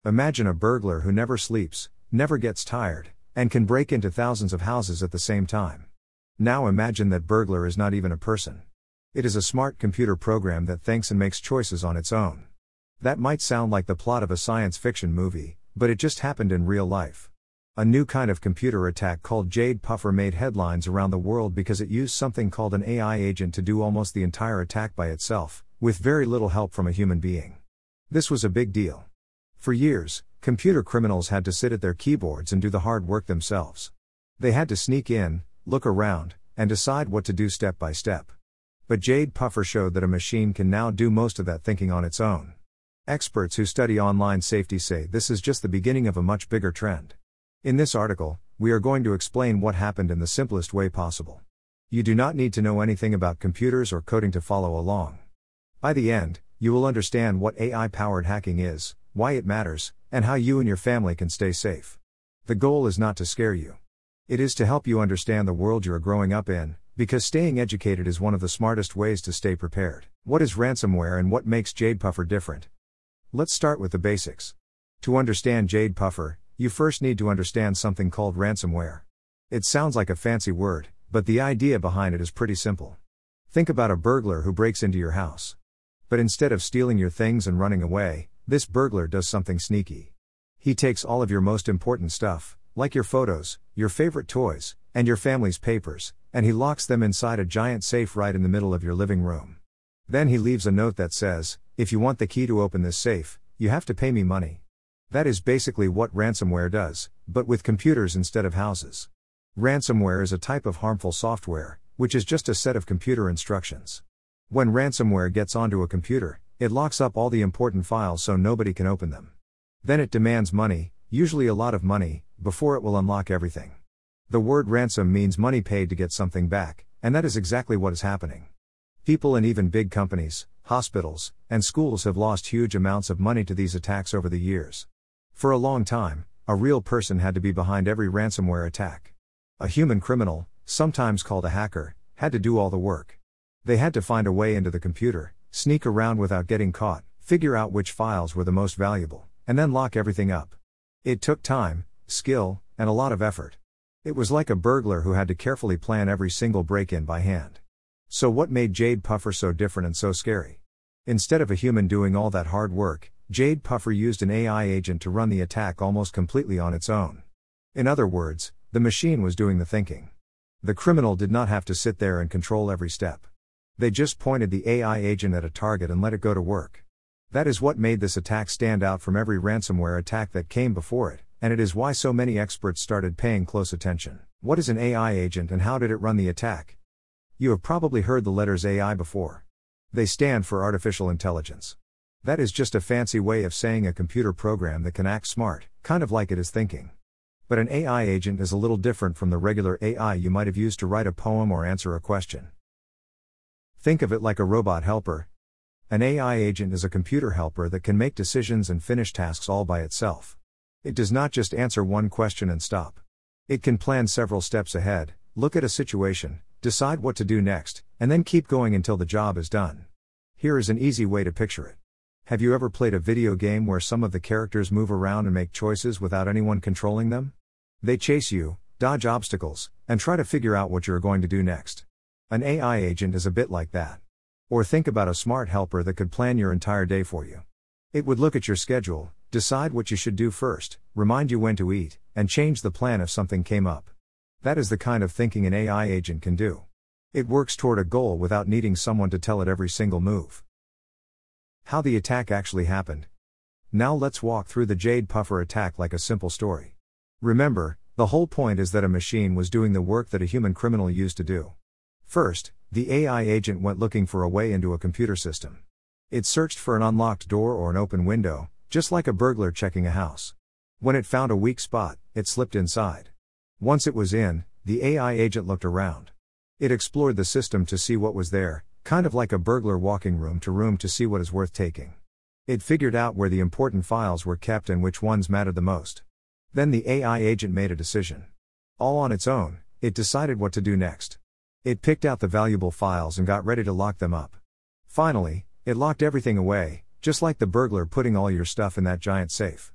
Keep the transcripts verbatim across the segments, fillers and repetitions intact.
Imagine a burglar who never sleeps, never gets tired, and can break into thousands of houses at the same time. Now imagine that burglar is not even a person. It is a smart computer program that thinks and makes choices on its own. That might sound like the plot of a science fiction movie, but it just happened in real life. A new kind of computer attack called Jade Puffer made headlines around the world because it used something called an A I agent to do almost the entire attack by itself, with very little help from a human being. This was a big deal. For years, computer criminals had to sit at their keyboards and do the hard work themselves. They had to sneak in, look around, and decide what to do step by step. But Jade Puffer showed that a machine can now do most of that thinking on its own. Experts who study online safety say this is just the beginning of a much bigger trend. In this article, we are going to explain what happened in the simplest way possible. You do not need to know anything about computers or coding to follow along. By the end, you will understand what A I-powered hacking is, why it matters, and how you and your family can stay safe. The goal is not to scare you. It is to help you understand the world you are growing up in, because staying educated is one of the smartest ways to stay prepared. What is ransomware and what makes Jade Puffer different? Let's start with the basics. To understand Jade Puffer, you first need to understand something called ransomware. It sounds like a fancy word, but the idea behind it is pretty simple. Think about a burglar who breaks into your house. But instead of stealing your things and running away, this burglar does something sneaky. He takes all of your most important stuff, like your photos, your favorite toys, and your family's papers, and he locks them inside a giant safe right in the middle of your living room. Then he leaves a note that says, "If you want the key to open this safe, you have to pay me money." That is basically what ransomware does, but with computers instead of houses. Ransomware is a type of harmful software, which is just a set of computer instructions. When ransomware gets onto a computer, it locks up all the important files so nobody can open them. Then it demands money, usually a lot of money, before it will unlock everything. The word ransom means money paid to get something back, and that is exactly what is happening. People and even big companies, hospitals, and schools have lost huge amounts of money to these attacks over the years. For a long time, a real person had to be behind every ransomware attack. A human criminal, sometimes called a hacker, had to do all the work. They had to find a way into the computer, sneak around without getting caught, figure out which files were the most valuable, and then lock everything up. It took time, skill, and a lot of effort. It was like a burglar who had to carefully plan every single break-in by hand. So what made Jade Puffer so different and so scary? Instead of a human doing all that hard work, Jade Puffer used an A I agent to run the attack almost completely on its own. In other words, the machine was doing the thinking. The criminal did not have to sit there and control every step. They just pointed the A I agent at a target and let it go to work. That is what made this attack stand out from every ransomware attack that came before it, and it is why so many experts started paying close attention. What is an A I agent and how did it run the attack? You have probably heard the letters A I before. They stand for artificial intelligence. That is just a fancy way of saying a computer program that can act smart, kind of like it is thinking. But an A I agent is a little different from the regular A I you might have used to write a poem or answer a question. Think of it like a robot helper. An A I agent is a computer helper that can make decisions and finish tasks all by itself. It does not just answer one question and stop. It can plan several steps ahead, look at a situation, decide what to do next, and then keep going until the job is done. Here is an easy way to picture it. Have you ever played a video game where some of the characters move around and make choices without anyone controlling them? They chase you, dodge obstacles, and try to figure out what you are going to do next. An A I agent is a bit like that. Or think about a smart helper that could plan your entire day for you. It would look at your schedule, decide what you should do first, remind you when to eat, and change the plan if something came up. That is the kind of thinking an A I agent can do. It works toward a goal without needing someone to tell it every single move. How the attack actually happened. Now let's walk through the Jade Puffer attack like a simple story. Remember, the whole point is that a machine was doing the work that a human criminal used to do. First, the A I agent went looking for a way into a computer system. It searched for an unlocked door or an open window, just like a burglar checking a house. When it found a weak spot, it slipped inside. Once it was in, the A I agent looked around. It explored the system to see what was there, kind of like a burglar walking room to room to see what is worth taking. It figured out where the important files were kept and which ones mattered the most. Then the A I agent made a decision. All on its own, it decided what to do next. It picked out the valuable files and got ready to lock them up. Finally, it locked everything away, just like the burglar putting all your stuff in that giant safe.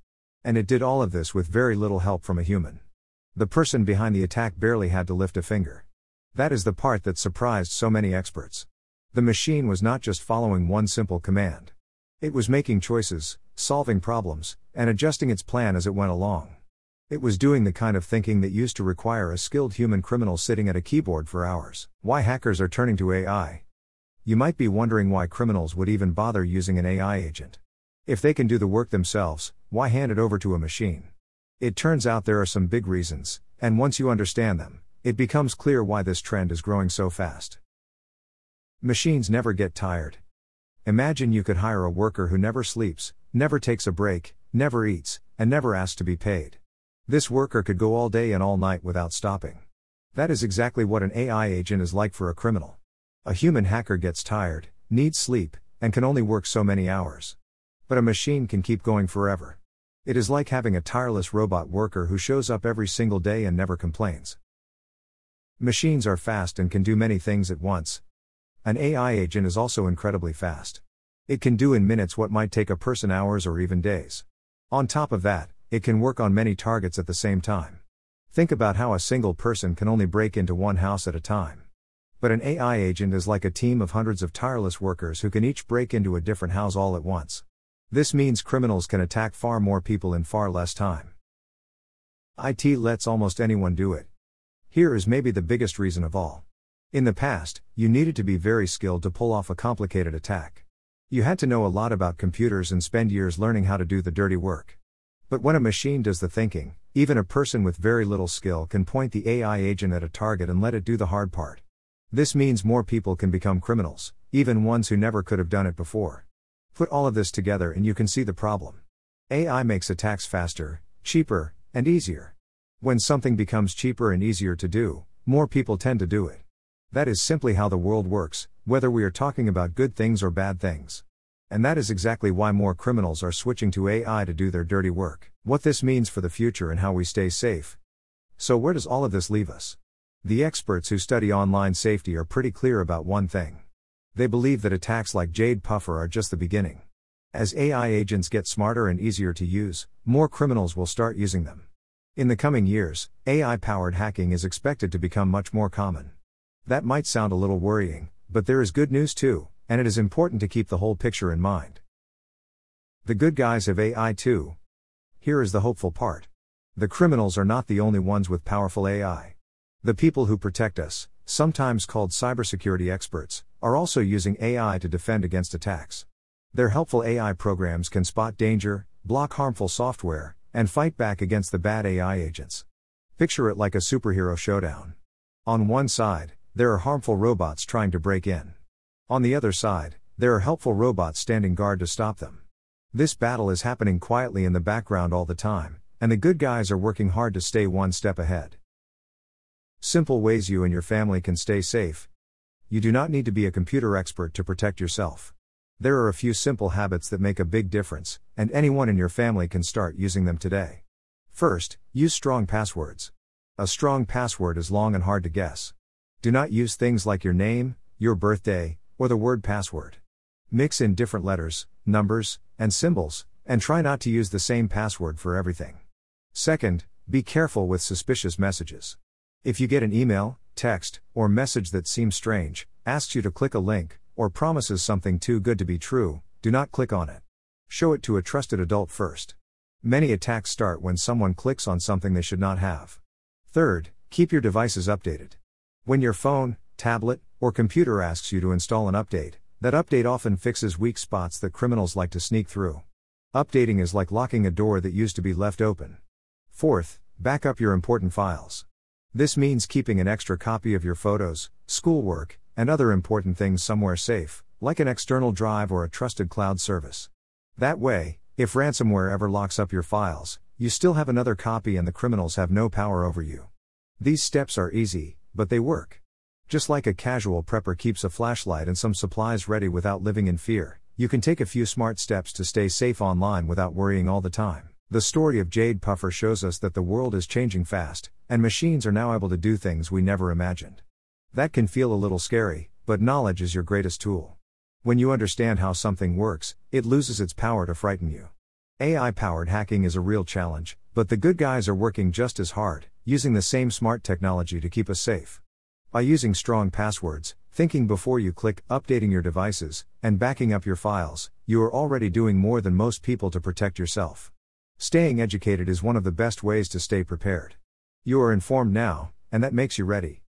And it did all of this with very little help from a human. The person behind the attack barely had to lift a finger. That is the part that surprised so many experts. The machine was not just following one simple command. It was making choices, solving problems, and adjusting its plan as it went along. It was doing the kind of thinking that used to require a skilled human criminal sitting at a keyboard for hours. Why hackers are turning to A I? You might be wondering why criminals would even bother using an A I agent. If they can do the work themselves, why hand it over to a machine? It turns out there are some big reasons, and once you understand them, it becomes clear why this trend is growing so fast. Machines never get tired. Imagine you could hire a worker who never sleeps, never takes a break, never eats, and never asks to be paid. This worker could go all day and all night without stopping. That is exactly what an A I agent is like for a criminal. A human hacker gets tired, needs sleep, and can only work so many hours. But a machine can keep going forever. It is like having a tireless robot worker who shows up every single day and never complains. Machines are fast and can do many things at once. An A I agent is also incredibly fast. It can do in minutes what might take a person hours or even days. On top of that, it can work on many targets at the same time. Think about how a single person can only break into one house at a time. But an A I agent is like a team of hundreds of tireless workers who can each break into a different house all at once. This means criminals can attack far more people in far less time. I T lets almost anyone do it. Here is maybe the biggest reason of all. In the past, you needed to be very skilled to pull off a complicated attack. You had to know a lot about computers and spend years learning how to do the dirty work. But when a machine does the thinking, even a person with very little skill can point the A I agent at a target and let it do the hard part. This means more people can become criminals, even ones who never could have done it before. Put all of this together and you can see the problem. A I makes attacks faster, cheaper, and easier. When something becomes cheaper and easier to do, more people tend to do it. That is simply how the world works, whether we are talking about good things or bad things. And that is exactly why more criminals are switching to A I to do their dirty work. What this means for the future and how we stay safe. So where does all of this leave us? The experts who study online safety are pretty clear about one thing. They believe that attacks like Jade Puffer are just the beginning. As A I agents get smarter and easier to use, more criminals will start using them. In the coming years, A I-powered hacking is expected to become much more common. That might sound a little worrying, but there is good news too, and it is important to keep the whole picture in mind. The good guys have A I too. Here is the hopeful part. The criminals are not the only ones with powerful A I. The people who protect us, sometimes called cybersecurity experts, are also using A I to defend against attacks. Their helpful A I programs can spot danger, block harmful software, and fight back against the bad A I agents. Picture it like a superhero showdown. On one side, there are harmful robots trying to break in. On the other side, there are helpful robots standing guard to stop them. This battle is happening quietly in the background all the time, and the good guys are working hard to stay one step ahead. Simple ways you and your family can stay safe. You do not need to be a computer expert to protect yourself. There are a few simple habits that make a big difference, and anyone in your family can start using them today. First, use strong passwords. A strong password is long and hard to guess. Do not use things like your name, your birthday, or the word password. Mix in different letters, numbers, and symbols, and try not to use the same password for everything. Second, be careful with suspicious messages. If you get an email, text, or message that seems strange, asks you to click a link, or promises something too good to be true, do not click on it. Show it to a trusted adult first. Many attacks start when someone clicks on something they should not have. Third, keep your devices updated. When your phone, tablet, or computer asks you to install an update, that update often fixes weak spots that criminals like to sneak through. Updating is like locking a door that used to be left open. Fourth, back up your important files. This means keeping an extra copy of your photos, schoolwork, and other important things somewhere safe, like an external drive or a trusted cloud service. That way, if ransomware ever locks up your files, you still have another copy and the criminals have no power over you. These steps are easy, but they work. Just like a casual prepper keeps a flashlight and some supplies ready without living in fear, you can take a few smart steps to stay safe online without worrying all the time. The story of Jade Puffer shows us that the world is changing fast, and machines are now able to do things we never imagined. That can feel a little scary, but knowledge is your greatest tool. When you understand how something works, it loses its power to frighten you. A I-powered hacking is a real challenge, but the good guys are working just as hard, using the same smart technology to keep us safe. By using strong passwords, thinking before you click, updating your devices, and backing up your files, you are already doing more than most people to protect yourself. Staying educated is one of the best ways to stay prepared. You are informed now, and that makes you ready.